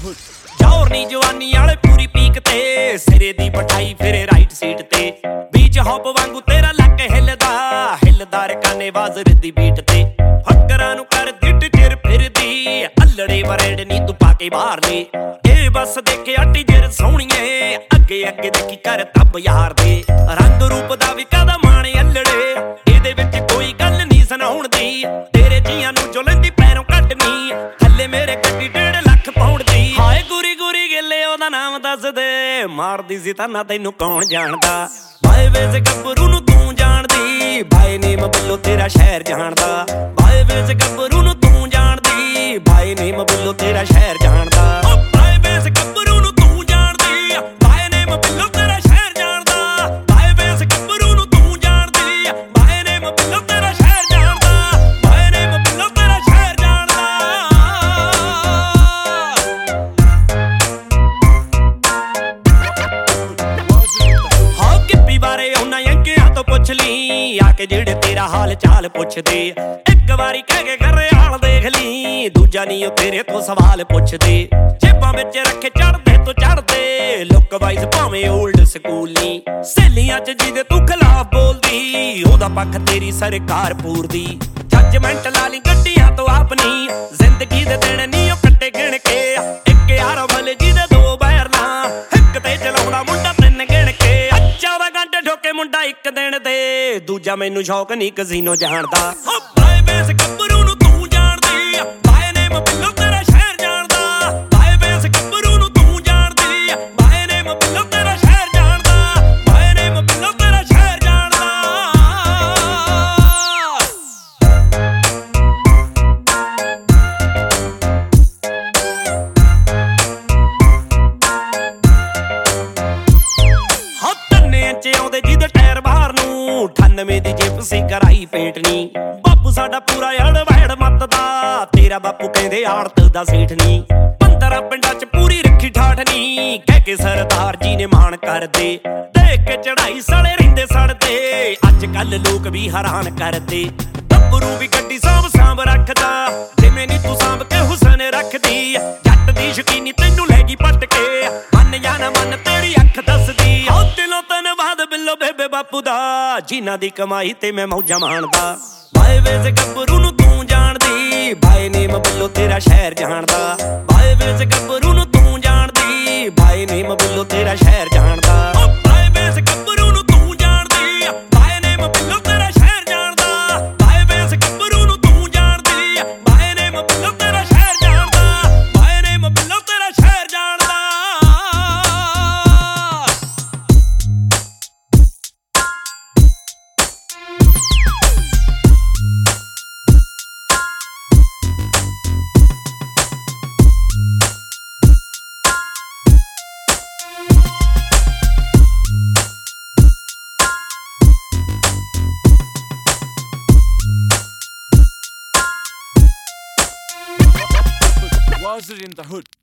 ਜੌਰ ਨੀ ਜਵਾਨੀ ਵਾਲੇ ਪੂਰੀ ਪੀਕ ਤੇ ਸਿਰੇ ਦੀ ਪਠਾਈ ਫਿਰੇ ਰਾਈਟ ਸੀਟ ਤੇ ਬੀਚ ਹੌਪ ਵਾਂਗੂ ਤੇਰਾ ਲੱਕ ਹਿੱਲਦਾ ਰਕਾਨੇ ਬਾਜ਼ਰ ਦੀ ਬੀਟ ਤੇ ਫੱਕਰਾਂ ਨੂੰ ਕਰ ਦਿੱਟ ਚਿਰ ਫਿਰਦੀ ਅੱਲੜੇ ਵਰੇਡ ਨੀ ਤੂੰ ਪਾ ਕੇ ਬਾਹਰ ਨੇ ਇਹ ਬਸ ਦੇਖਿਆ ਟੀਜਰ ਸੋਹਣੀਏ ਅੱਗੇ ਅੱਗੇ ਦੇਖੀ ਕਰ ਤੱਬ ਯਾਰ ਦੇ ਰੰਗ ਰੂਪ ਦਾ ਵੀ ਕਾਦਾ ਮਾਣੇ ਅੱਲੜੇ ਇਹਦੇ ਵਿੱਚ ਕੋਈ ਗੱਲ ਨਹੀਂ ਸੁਣਾਉਣ ਦੀ ਤੇਰੇ ਜੀਆਂ ਨੂੰ ਜੋ ਲੈਂਦੀ ਪੈਰੋਂ ਕੱਢਣੀ ਥੱਲੇ ਮੇਰੇ ਗੱਡੀ 1.5 ਲੱਖ ਪਾਉਣ ਦੀ ਹਾਏ ਗੁਰੀ ਗੁਰੀ ਗਿੱਲੇ ਉਹਦਾ ਨਾਮ ਦੱਸ ਦੇ ਮਾਰਦੀ ਸੀ ਤਾਂ ਨਾ ਤੈਨੂੰ ਕੌਣ ਜਾਣਦਾ ਬਾਏ ਵੇਸ ਗੱਭਰੂ ਨੂੰ ਤੂੰ ਜਾਣਦੀ ਬਾਏ ਨੇਮ ਬੱਲੋ ਤੇਰਾ ਸ਼ਹਿਰ ਜਾਣਦਾ ਬਾਏ ਵੇਸ ਗੱਭਰੂ ਨੂੰ ਤੂੰ ਜਾਣਦੀ ਬਾਏ ਨੇਮ ਬੱਲੋ ਤੇਰਾ ਸ਼ਹਿਰ ਜਾਣਦਾ ਬਾਏ ਵੇਸ ਗੱਭਰੂ ਨੂੰ ਤੂੰ ਜਾਣਦੀ ਬਾਏ ਨੇਮ ਬੱਲੋ ਤੇਰਾ ਸ਼ਹਿਰ ਜਾਣਦਾ ਬਾਏ ਵੇਸ ਗੱਭਰੂ ਨੂੰ ਤੂੰ ਜਾਣਦੀ ਬਾਏ ਨੇਮ ਬੱਲੋ ਤੇਰਾ ਸ਼ਹਿਰ ਜਾਣਦਾ ਬਾਏ ਨੇਮ ਬੱਲੋ ਤੇਰਾ ਸ਼ਹਿਰ ਜਾਣਦਾ ਹਾਂ ਕਿੱਪੀ ਬਾਰੇ ਉਹਨਾਂ ਯੰਕਿਆਂ ਤੋਂ ਪੁੱਛ ਲਈ ਆ ਕੇ ਜਿਹੜੇ ਤੇਰਾ ਹਾਲ ਚਾਲ ਪੁੱਛਦੇ ਇੱਕ ਵਾਰੀ ਕਹਿ ਕੇ ਘਰਿਆਲ ਦੇਖ ਲਈ ਦੂਜਾ ਨਹੀਂ ਉਹ ਤੇਰੇ ਤੋਂ ਸਵਾਲ ਪੁੱਛਦੇ ਜੇਬਾਂ ਵਿੱਚ ਰੱਖੇ ਚੜਦੇ ਤੋਂ ਚੜਦੇ ਲੁੱਕ ਵਾਈਜ਼ ਭਾਵੇਂ ਓਲਡ ਸਕੂਲ ਨਹੀਂ ਸਹੇਲੀਆਂ ਚ ਜਿਹਦੇ ਤੂੰ ਖਿਲਾਫ ਬੋਲਦੀ ਉਹਦਾ ਪੱਖ ਤੇਰੀ ਸਰਕਾਰ ਪੂਰਦੀ ਜੱਜਮੈਂਟ ਲਾ ਲਈ ਗੱਡੀਆਂ ਤੋਂ ਆਪਣੀ ਜ਼ਿੰਦਗੀ ਦੇ ਦਿਨ ਨਹੀਂ ਉਹ ਕੱਟੇ ਗਿਣ ਕੇ ਇੱਕ ਯਾਰ ਮਲੇ ਜਿਹਦੇ ਦੋ ਬੈਰ ਨਾ ਇੱਕ ਤੇ ਚਲਾਉਂਦਾ ਮੁੰਡਾ 3 ਗਿਣ ਕੇ 14 ਘੰਟੇ ਠੋਕੇ ਮੁੰਡਾ ਇੱਕ ਦਿਨ ਦੇ ਦੂਜਾ ਮੈਨੂੰ ਸ਼ੌਕ ਨਹੀਂ ਕਜ਼ੀਨੋ ਜਾਣਦਾ ਬਾਏ ਵੇਸ ਗੱਭਰੂ ਨੂੰ ਤੂੰ ਜਾਣਦੀ ਬਾਏ ਨੇਮ ਬੱਲੋ ਤੇਰਾ ਸ਼ਹਿਰ ਜਾਣਦਾ ਬਾਏ ਵੇਸ ਗੱਭਰੂ ਨੂੰ ਤੂੰ ਜਾਣਦੀ ਬਾਏ ਨੇਮ ਬੱਲੋ ਤੇਰਾ ਸ਼ਹਿਰ ਜਾਣਦਾ ਬਾਏ ਨੇਮ ਬੱਲੋ ਤੇਰਾ ਸ਼ਹਿਰ ਜਾਣਦਾ ਹਾਂ ਤੰਨੇ ਚ ਆਉਂਦੇ ਜਿਹਦੇ ਟਾਇਰ ਬਾਹਰ ਨੂੰ 98 ਦੀ ਜਿੱਪ ਸੀ ਕਰਾਈ ਪੇਟਣੀ ਬਾਪੂ ਸਾਡਾ ਪੂਰਾ ਅੜਵੈੜ ਮੱਤ ਦਾ ਤੇਰਾ ਬਾਪੂ ਕਹਿੰਦੇ ਆੜਤ ਦਾ ਸੇਠ ਨੀ 15 ਪਿੰਡਾਂ ਚ ਪੂਰੀ ਰੱਖੀ ਠਾਠ ਨੀ ਕਹਿ ਕੇ ਸਰਦਾਰ ਜੀ ਨੇ ਮਾਣ ਕਰਦੇ ਦੇਖ ਕੇ ਚੜਾਈ ਸਾਲੇ ਰਹਿੰਦੇ ਸੜਦੇ ਅੱਜ ਕੱਲ ਲੋਕ ਵੀ ਹੈਰਾਨ ਕਰਦੇ ਗੱਭਰੂ ਵੀ ਗੱਡੀ ਸਾਂਭ ਰੱਖਦਾ ਜਿਵੇਂ ਨੀ ਤੂੰ ਸਾਂਭ ਕੇ ਹੁਸਨ ਰੱਖਦੀ ਜੱਟ ਦੀ ਸ਼ਕੀਨੀ ਤੈਨੂੰ ਲੈ ਗਈ ਪੱਟ ਕੇ ਮੰਨ ਜਾਂ ਨਾ ਮੰਨ ਤੇਰੀ ਅੱਖ ਦੱਸਦੀ ਹੋ ਦਿਲੋਂ ਧੰਨਵਾਦ ਬਿੱਲੋ ਬੇਬੇ ਬਾਪੂ ਦਾ ਜਿਨ੍ਹਾਂ ਦੀ ਕਮਾਈ ਤੇ ਮੈਂ ਮੌਜਾਂ ਮਾਣਦਾ ਬਾਏ ਵੇਸ ਗੱਭਰੂ ਨੂੰ ਤੂੰ ਜਾਣਦੀ ਬਾਏ ਨੇਮ ਬੱਲੋ ਤੇਰਾ ਸ਼ਹਿਰ ਜਾਣਦਾ ਬਾਏ ਵੇਸ ਗੱਭਰੂ ਨੂੰ ਤੂੰ ਜਾਣਦੀ ਬਾਏ ਨੇਮ ਬੱਲੋ ਤੇਰਾ ਸ਼ਹਿਰ ਜਾਣਦਾ ਬਾਏ ਵੇਸ ਗੱਭਰੂ ਨੂੰ ਤੂੰ ਜਾਣਦੀ ਬਾਏ ਨੇਮ ਬੱਲੋ ਤੇਰਾ ਸ਼ਹਿਰ ਜਾਣਦਾ ਬਾਏ ਵੇਸ ਗੱਭਰੂ ਨੂੰ ਤੂੰ ਜਾਣਦੀ ਬਾਏ ਨੇਮ ਬੱਲੋ ਤੇਰਾ ਸ਼ਹਿਰ ਜਾਣਦਾ ਬਾਏ ਨੇਮ ਬੱਲੋ ਤੇਰਾ ਸ਼ਹਿਰ ਜਾਣਦਾ Was it in the hood?